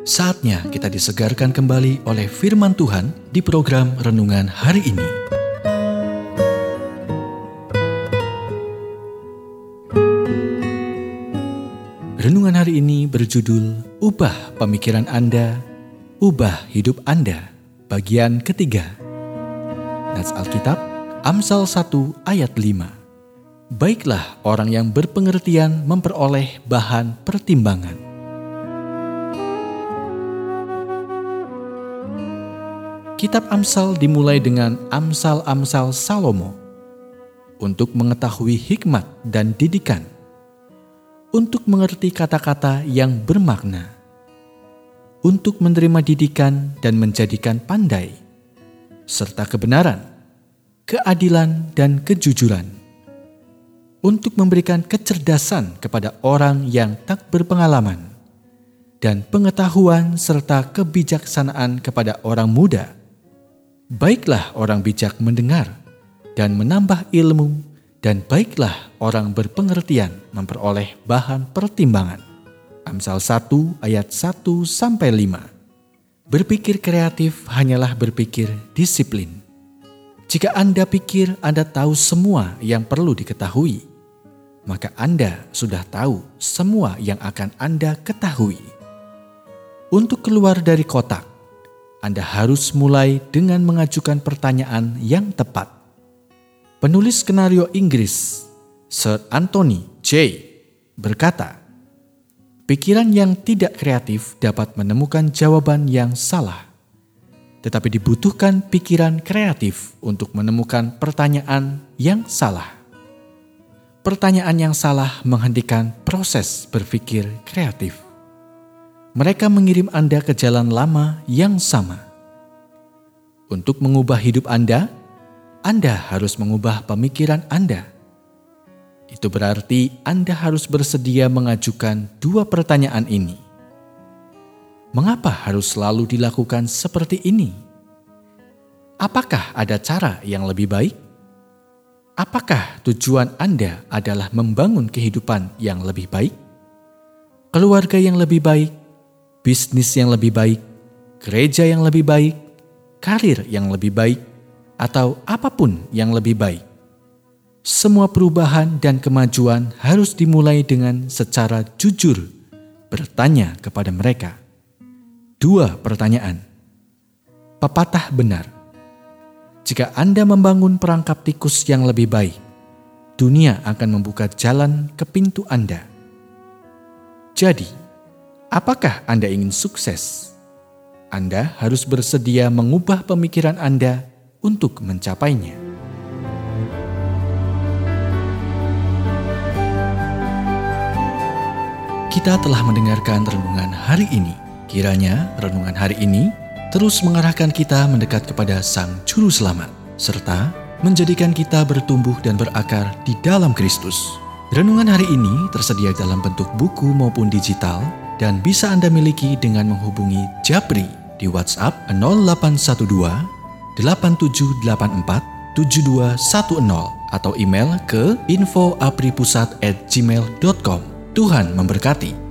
Saatnya kita disegarkan kembali oleh firman Tuhan di program Renungan Hari Ini. Renungan hari ini berjudul Ubah Pemikiran Anda, Ubah Hidup Anda, bagian ketiga. Nats Alkitab, Amsal 1 ayat 5. Baiklah orang yang berpengertian memperoleh bahan pertimbangan. Kitab Amsal dimulai dengan Amsal-Amsal Salomo untuk mengetahui hikmat dan didikan, untuk mengerti kata-kata yang bermakna, untuk menerima didikan dan menjadikan pandai, serta kebenaran, keadilan, dan kejujuran, untuk memberikan kecerdasan kepada orang yang tak berpengalaman, dan pengetahuan serta kebijaksanaan kepada orang muda. Baiklah orang bijak mendengar dan menambah ilmu, dan baiklah orang berpengertian memperoleh bahan pertimbangan. Amsal 1 ayat 1-5. Berpikir kreatif hanyalah berpikir disiplin. Jika Anda pikir Anda tahu semua yang perlu diketahui, maka Anda sudah tahu semua yang akan Anda ketahui. Untuk keluar dari kotak, Anda harus mulai dengan mengajukan pertanyaan yang tepat. Penulis skenario Inggris, Sir Anthony J. berkata, pikiran yang tidak kreatif dapat menemukan jawaban yang salah, tetapi dibutuhkan pikiran kreatif untuk menemukan pertanyaan yang salah. Pertanyaan yang salah menghentikan proses berpikir kreatif. Mereka mengirim Anda ke jalan lama yang sama. Untuk mengubah hidup Anda harus mengubah pemikiran Anda. Itu berarti Anda harus bersedia mengajukan dua pertanyaan ini. Mengapa harus selalu dilakukan seperti ini? Apakah ada cara yang lebih baik? Apakah tujuan Anda adalah membangun kehidupan yang lebih baik? Keluarga yang lebih baik? Bisnis yang lebih baik, gereja yang lebih baik, karir yang lebih baik, atau apapun yang lebih baik. Semua perubahan dan kemajuan harus dimulai dengan secara jujur bertanya kepada mereka. Dua pertanyaan. Pepatah benar. Jika Anda membangun perangkap tikus yang lebih baik, dunia akan membuka jalan ke pintu Anda. Jadi, apakah Anda ingin sukses? Anda harus bersedia mengubah pemikiran Anda untuk mencapainya. Kita telah mendengarkan renungan hari ini. Kiranya renungan hari ini terus mengarahkan kita mendekat kepada Sang Juru Selamat, serta menjadikan kita bertumbuh dan berakar di dalam Kristus. Renungan hari ini tersedia dalam bentuk buku maupun digital, dan bisa Anda miliki dengan menghubungi Japri di WhatsApp 0812 8784 7210 atau email ke info@apripusat@gmail.com. Tuhan memberkati.